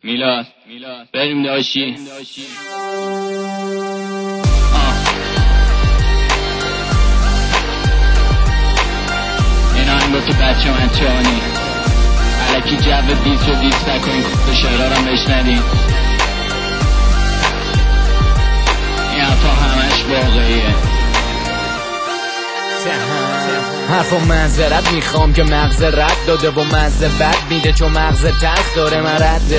میلاد بریم داشی. این آهنگو که بچه من چانی علکی جو دیس رو دیس نکنین، کفت شعرارم بشندین. این حرفا همش واقعیه. حرف و منظرت میخوام که مغز رد داده و مغز بد میده، چون مغز تخت داره. من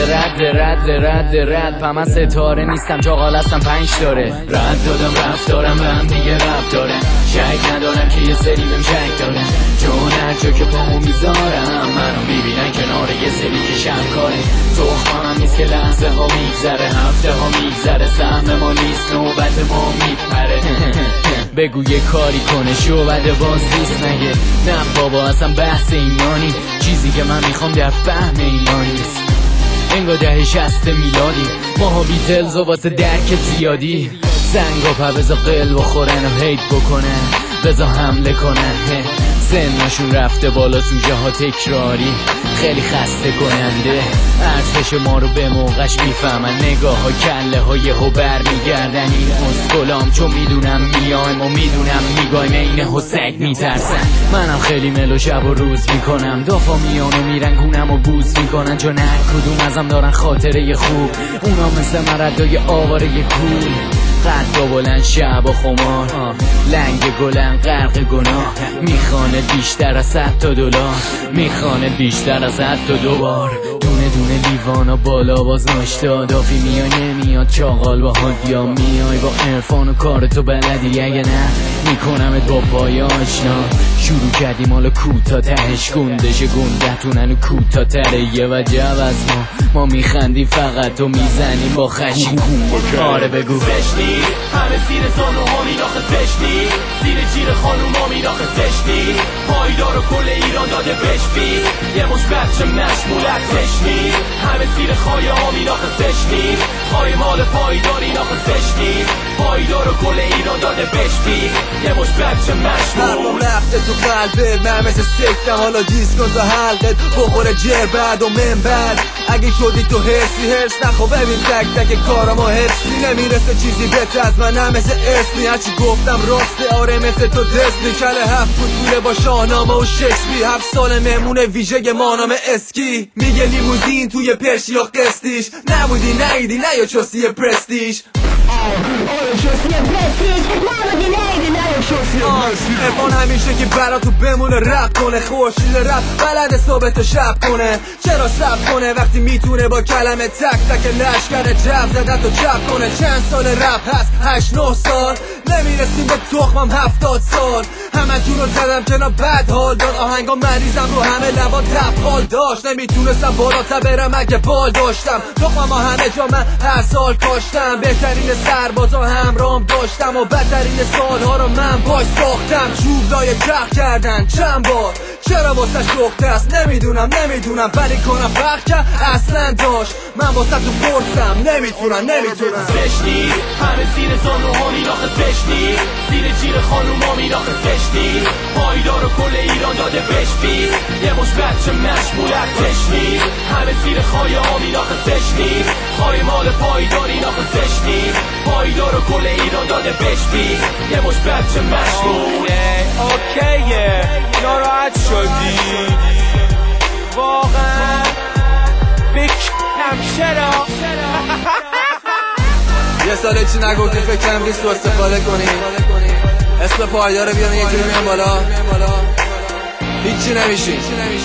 رد پا من ستاره نیستم، چاقال هستم 5 داره. رد دادم رفتارم به هم دیگه رفت داره. شک ندارم که یه سری بهم شک داره، چون هر جا که پامو میذارم منو میبینن کنار یه سری که شمکاره. تخمم نیست که لحظه ها میگذره، هفته ها میگذره، سهم ما نیست نوبت ما میپره. بگو یه کاری کنه شو بده باز نیست نگه. نه بابا اصلا بحث ایمانی، چیزی که من میخوام در فهم ایمان نیست. انگار دهه 60 میلادی، ماها بیتلز و واسه درک زیادی. زنگا پا بزا قلب و خورن و هیت بکنن، بزا حمله کنن. سنشون رفته بالا، سوژه ها تکراری خیلی خسته کننده. ارزش ما رو به موقعش میفهمن، نگاه ها کله های یهو بر میگردن. این اسکلام چون میدونم میایم و میدونم میگایم، اینه ها سگ میترسن. منم خیلی ملو شب و روز میکنم، دافا میان و میرن گونم و بوز میکنن، چون هر کدوم ازم دارن خاطره خوب. اونا مثل مردای آواره کول، قد با بلند شب و خمار، لنگ گلن غرق گناه. میخانه بیشتر از $100 میخانه بیشتر از 102 بار. دونه دونه لیوانا بالا باز ناشتا، دافی میای نمیاد چاقال با هادیا. میای با عرفان و کارتو بلدی، اگه نه میکنمت با پای آشنا. شروع کردیم حالا کوتا تهش گندش گندتونن و کوتا تره. یه وجب از ما میخندی فقط و میزنیم با خشی. آره بگو زشتی همه زیر زانوها میراخه، زشتی زیر جیر خانوما میراخه، زشتی پایدار و کل ایران داده بشبی. یه مش بچه مشمولت زشتی همه زیر خایه ها میراخه، زشتی خواهی مال پایداری ناخه، زشتی پایدار و کل ایران داده بشبی. یه مش بچه مشمول رفته تو قلبه، من مثل سکتم حالا دیسکن تا حلقت بخوره جر بعد و من بعد. اگه شدی تو هرس نخوا، ببین تک تک کارما حسی نمیرسه چیزی بهتر از من، نه مثل اسمی هرچی گفتم راسته. آره مثل تو دستی کله 7 فوت پوله با شاهنامه و شکسپیر. 7 سال مهمون ویژه ما نام اسکی، میگه لیموزین توی پرشی یا قسطیش. نبودی نیدی نه یا چوسی پرستیش. ارفان همیشه که برا تو بمونه رپ کنه، خورشید رپ بلد صبح تا شب کنه. چرا سب کنه وقتی میتونه با کلمه تک تک لشکر جب زدن تو چپ کنه. چند سال رپ هست؟ 8-9 سال، نمیرسیم به تخمم 70 سال. همه تون رو زدم کنار بد حال داد، آهنگا مریضم رو همه لبا تبخال داشت. نمیتونستم بالاتر برم اگه بال داشتم، تخمم همه جا من هر سال کاشتم. بهترین سربازا همراهم داشتم و بدترین سالها رو من باش ساختم. چوبلای چرخ کردن چند بار، چرا واسه شخته است نمیدونم ولی کنم فرق کرد اصلا داشت. من واسه تو فرسم نمیتونم زشتی همه زیر زانوها میراخه، زشتی زیر جیر خانوما میراخه، زشتی پایدار و کل ایران داده بشبی. یه مش بچه مشمولت زشتی همه زیر خایه ها میراخه، زشتی خواهی مال پایداری ناخه، زشتی پایدار و کل ایران داده بشبی. یه مش بچه مشمول. اوکیه ناراحت شدی واقعا بکنم چرا؟ یه سال چی نگفتی فکرم ریس رو استفاده کنی. اسم پایدار بیان یکی رو میان بالا، هیچی نمیشی.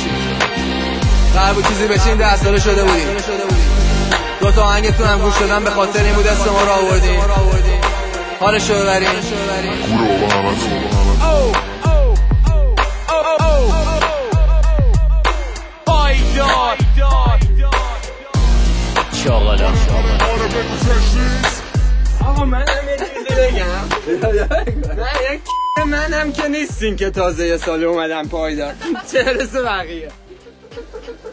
قربو چیزی بچین 10 ساله شده بودی. 2 تا آهنگتون هم گوش دادم به خاطر این بود اسم ما رو آوردین. حالشو ببرین. پایدار چاقالا. آقا منم یه چیزی بگم. نه منم که نیستین که تازه یه سال اومدم پایدار، چه برسه بقیه.